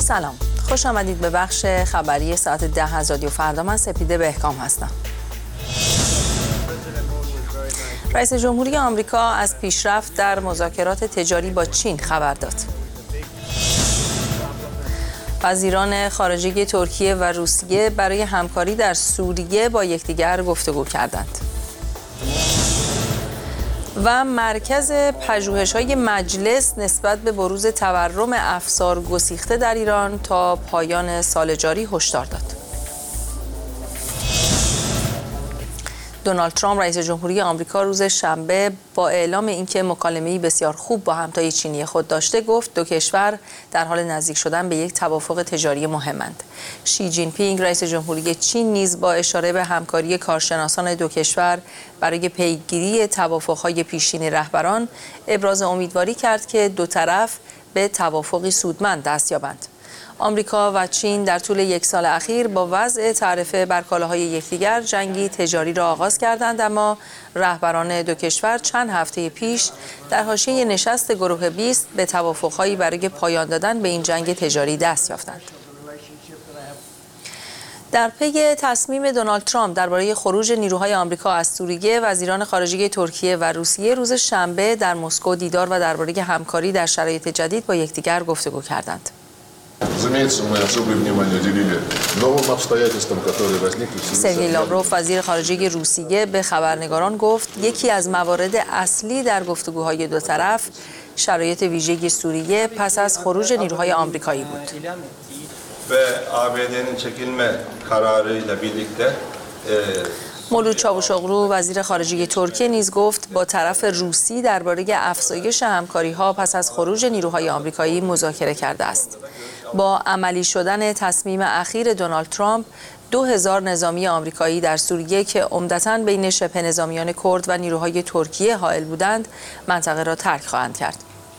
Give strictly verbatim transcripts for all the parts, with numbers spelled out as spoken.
سلام، خوش آمدید به بخش خبری ساعت ده از رادیو فردا. من سپیده بهکام هستم. رئیس جمهوری آمریکا از پیشرفت در مذاکرات تجاری با چین خبر داد. وزیران خارجه ترکیه و روسیه برای همکاری در سوریه با یکدیگر گفتگو کردند. و مرکز پژوهش‌های مجلس نسبت به بروز تورم افسار گسیخته در ایران تا پایان سال جاری هشدار داد. دونالد ترامپ رئیس جمهوری آمریکا روز شنبه با اعلام اینکه مکالمه‌ای بسیار خوب با همتای چینی خود داشته گفت دو کشور در حال نزدیک شدن به یک توافق تجاری مهمند. شی جین پینگ رئیس جمهوری چین نیز با اشاره به همکاری کارشناسان دو کشور برای پیگیری توافق‌های پیشین رهبران ابراز امیدواری کرد که دو طرف به توافقی سودمند دست یابند. آمریکا و چین در طول یک سال اخیر با وضع تعرفه بر کالاهای یکدیگر جنگی تجاری را آغاز کردند، اما رهبران دو کشور چند هفته پیش در حاشیه نشست گروه بیست به توافق‌هایی برای پایان دادن به این جنگ تجاری دست یافتند. در پی تصمیم دونالد ترامپ درباره خروج نیروهای آمریکا از سوریه، وزیران خارجه ترکیه و روسیه روز شنبه در مسکو دیدار و درباره همکاری در شرایط جدید با یکدیگر گفتگو کردند. سرگئی لاوروف وزیر خارجه روسیه به خبرنگاران گفت یکی از موارد اصلی در gofteguهای دو طرف شرایط ویژه سوریه پس از خروج نیروهای آمریکایی بود. مولود چاوشوغلو وزیر خارجه ترکیه نیز گفت با طرف روسی درباره افزایش همکاری‌ها پس از خروج نیروهای آمریکایی مذاکره کرده است. با عملی شدن تصمیم اخیر دونالد ترامپ، دو هزار نظامی آمریکایی در سوریه که عمدتاً بین شبه نظامیان کرد و نیروهای ترکیه حائل بودند، منطقه را ترک خواهند کرد.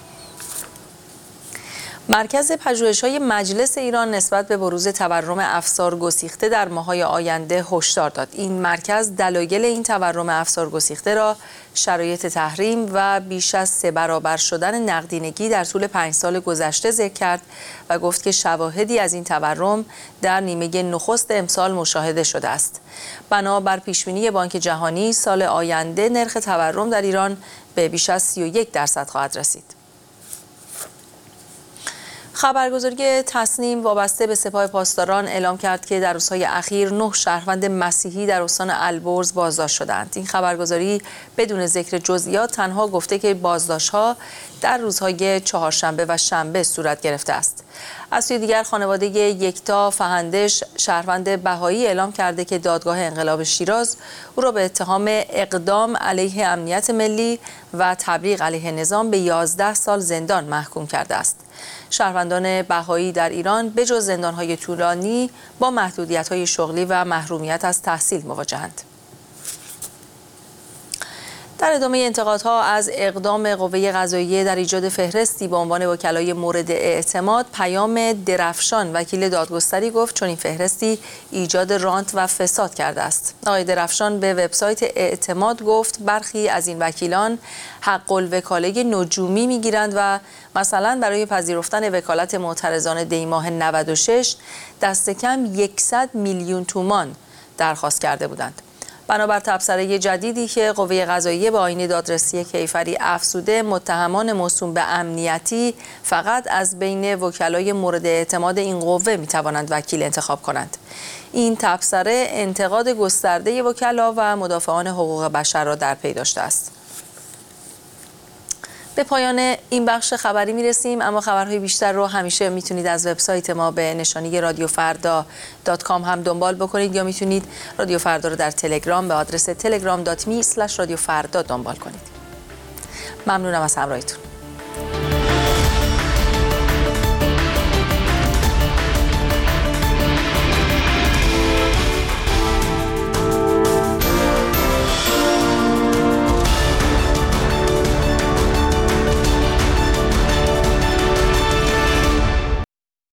مرکز پژوهش‌های مجلس ایران نسبت به بروز تورم افسار گسیخته در ماه‌های آینده هشدار داد. این مرکز دلایل این تورم افسار گسیخته را شرایط تحریم و بیش از سه برابر شدن نقدینگی در طول پنج سال گذشته ذکر کرد و گفت که شواهدی از این تورم در نیمه نخست امسال مشاهده شده است. بنابر پیشبینی بانک جهانی سال آینده نرخ تورم در ایران به بیش از سی و یک درصد خواهد رسید. خبرگزاری تصنیم وابسته به سپاه پاسداران اعلام کرد که در روزهای اخیر نه شهروند مسیحی در استان البرز بازداشت شدند. این خبرگزاری بدون ذکر جزئیات تنها گفته که بازداشت‌ها در روزهای چهارشنبه و شنبه صورت گرفته است. از سوی دیگر خانواده یکتا فهندش شهروند بهایی اعلام کرده که دادگاه انقلاب شیراز او را به اتهام اقدام علیه امنیت ملی و تبلیغ علیه نظام به یازده سال زندان محکوم کرده است. شهروندان بهایی در ایران به جز زندان‌های طولانی با محدودیت‌های شغلی و محرومیت از تحصیل مواجهند. در ادامه انتقادها از اقدام قوه قضاییه در ایجاد فهرستی به عنوان وکلای مورد اعتماد، پیام درفشان وکیل دادگستری گفت چون این فهرستی ایجاد رانت و فساد کرده است. آقای درفشان به وبسایت اعتماد گفت برخی از این وکیلان حق الوکاله نجومی میگیرند و مثلا برای پذیرفتن وکالت معترضان دی ماه نود و شش دست کم صد میلیون تومان درخواست کرده بودند. بنابر تبصره جدیدی که قوه قضاییه به آیین دادرسی کیفری افزوده، متهمان موسوم به امنیتی فقط از بین وکلای مورد اعتماد این قوه میتوانند وکیل انتخاب کنند. این تبصره انتقاد گسترده وکلا و مدافعان حقوق بشر را در پی داشته است. به پایان این بخش خبری میرسیم، اما خبرهای بیشتر رو همیشه میتونید از وبسایت ما به نشانی رادیو فردا دات کام هم دنبال بکنید یا میتونید رادیو فردا رو در تلگرام به آدرس تلگرام دات می اسلش رادیو فردا دنبال کنید. ممنونم از همراهیتون.